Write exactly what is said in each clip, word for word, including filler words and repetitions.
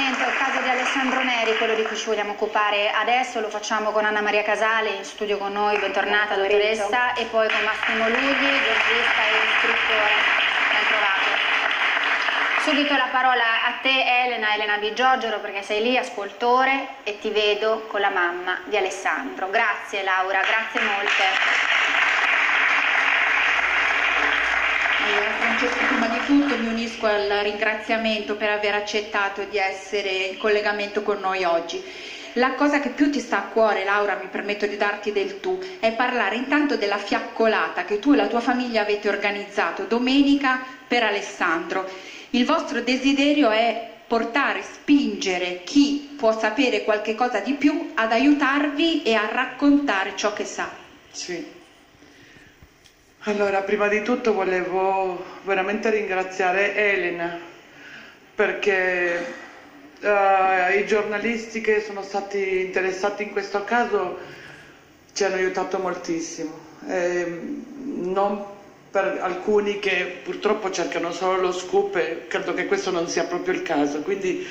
momento il caso di Alessandro Neri, quello di cui ci vogliamo occupare adesso, lo facciamo con Anna Maria Casale, in studio con noi, bentornata dottoressa, e poi con Massimo Lughi, giornalista e scrittore. Ben trovato. Subito la parola a te Elena, Elena Di Giorgio, perché sei lì, ascoltore, e ti vedo con la mamma di Alessandro. Grazie Laura, grazie molte. Allora, Francesca, prima di tutto mi unisco al ringraziamento per aver accettato di essere in collegamento con noi oggi. La cosa che più ti sta a cuore, Laura, mi permetto di darti del tu, è parlare intanto della fiaccolata che tu e la tua famiglia avete organizzato domenica per Alessandro. Il vostro desiderio è portare, spingere chi può sapere qualche cosa di più ad aiutarvi e a raccontare ciò che sa. Sì. Allora, prima di tutto volevo veramente ringraziare Elena, perché uh, i giornalisti che sono stati interessati in questo caso ci hanno aiutato moltissimo. E non per alcuni che purtroppo cercano solo lo scoop, e credo che questo non sia proprio il caso. Quindi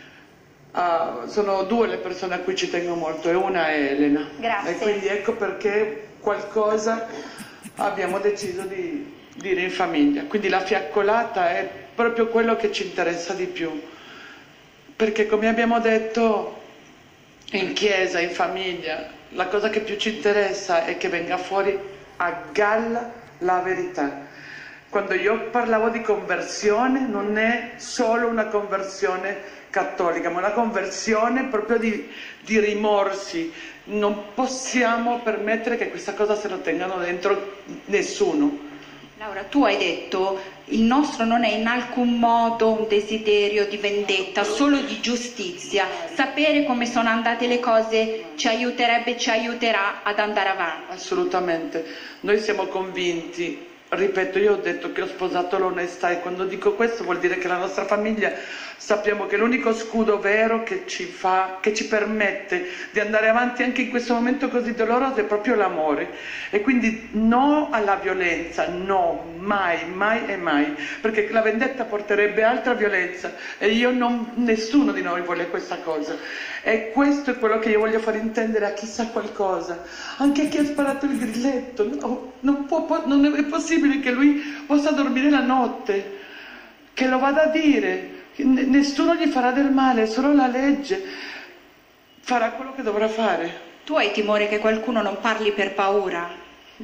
uh, sono due le persone a cui ci tengo molto, e una è Elena. Grazie. E quindi ecco perché qualcosa abbiamo deciso di dire in famiglia. Quindi la fiaccolata è proprio quello che ci interessa di più, perché come abbiamo detto in chiesa, in famiglia, la cosa che più ci interessa è che venga fuori a galla la verità. Quando io parlavo di conversione, non è solo una conversione cattolica, ma una conversione proprio di, di rimorsi. Non possiamo permettere che questa cosa se lo tengano dentro nessuno. Laura, tu hai detto il nostro non è in alcun modo un desiderio di vendetta, solo di giustizia. Sapere come sono andate le cose ci aiuterebbe, ci aiuterà ad andare avanti. Assolutamente. Noi siamo convinti. Ripeto, io ho detto che ho sposato l'onestà, e quando dico questo vuol dire che la nostra famiglia sappiamo che l'unico scudo vero che ci fa, che ci permette di andare avanti anche in questo momento così doloroso è proprio l'amore. E quindi no alla violenza, no, mai, mai e mai, perché la vendetta porterebbe altra violenza, e io non, nessuno di noi vuole questa cosa. E questo è quello che io voglio far intendere a chi sa qualcosa, anche a chi ha sparato il grilletto. No, non, può, non è possibile che lui possa dormire la notte, che lo vada a dire, che nessuno gli farà del male, solo la legge farà quello che dovrà fare. Tu hai timore che qualcuno non parli per paura?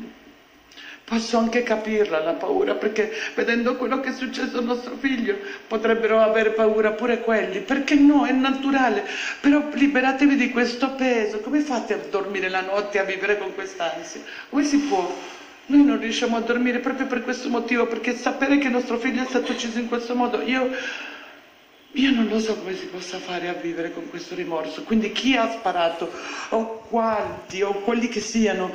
Posso anche capirla la paura, perché vedendo quello che è successo al nostro figlio potrebbero avere paura pure quelli. Perché no, è naturale, però liberatevi di questo peso. Come fate a dormire la notte e a vivere con quest'ansia? Come si può? Noi non riusciamo a dormire proprio per questo motivo, perché sapere che il nostro figlio è stato ucciso in questo modo, io, io non lo so come si possa fare a vivere con questo rimorso. Quindi chi ha sparato, o quanti, o quelli che siano,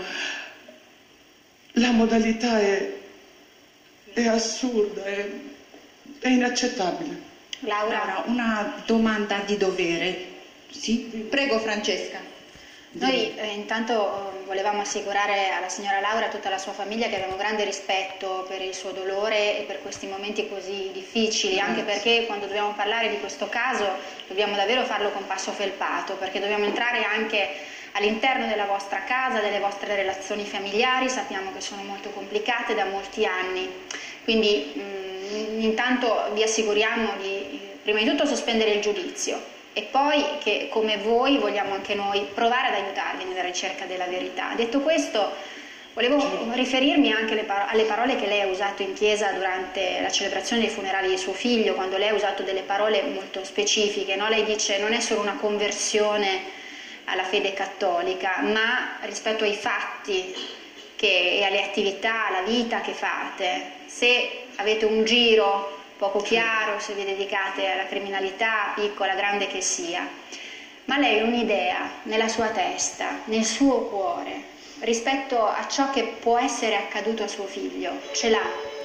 la modalità è, è assurda, è, è inaccettabile. Laura, una domanda di dovere. Sì? Prego Francesca. Noi eh, intanto eh, volevamo assicurare alla signora Laura e a tutta la sua famiglia che abbiamo grande rispetto per il suo dolore e per questi momenti così difficili, anche perché quando dobbiamo parlare di questo caso dobbiamo davvero farlo con passo felpato, perché dobbiamo entrare anche all'interno della vostra casa, delle vostre relazioni familiari. Sappiamo che sono molto complicate da molti anni, quindi mh, intanto vi assicuriamo di prima di tutto sospendere il giudizio, e poi che come voi vogliamo anche noi provare ad aiutarvi nella ricerca della verità. Detto questo, volevo riferirmi anche alle, paro alle parole che lei ha usato in chiesa durante la celebrazione dei funerali di suo figlio, quando lei ha usato delle parole molto specifiche, no? Lei dice non è solo una conversione alla fede cattolica, ma rispetto ai fatti che, e alle attività, alla vita che fate, se avete un giro poco chiaro, se vi dedicate alla criminalità, piccola, grande che sia, ma lei un'idea nella sua testa, nel suo cuore, rispetto a ciò che può essere accaduto a suo figlio, ce l'ha?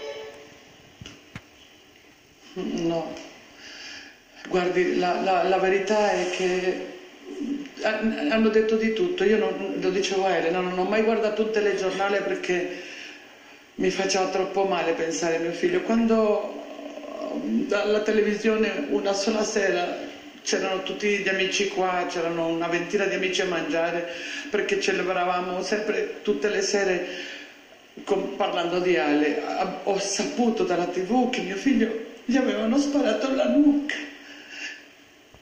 No, guardi, la, la, la verità è che hanno detto di tutto. Io non, lo dicevo a Elena, non ho mai guardato un telegiornale perché mi faceva troppo male pensare a mio figlio. Quando dalla televisione una sola sera c'erano tutti gli amici qua, c'erano una ventina di amici a mangiare, perché celebravamo sempre tutte le sere con, parlando di Ale. Ho saputo dalla tivù che mio figlio gli avevano sparato alla nuca.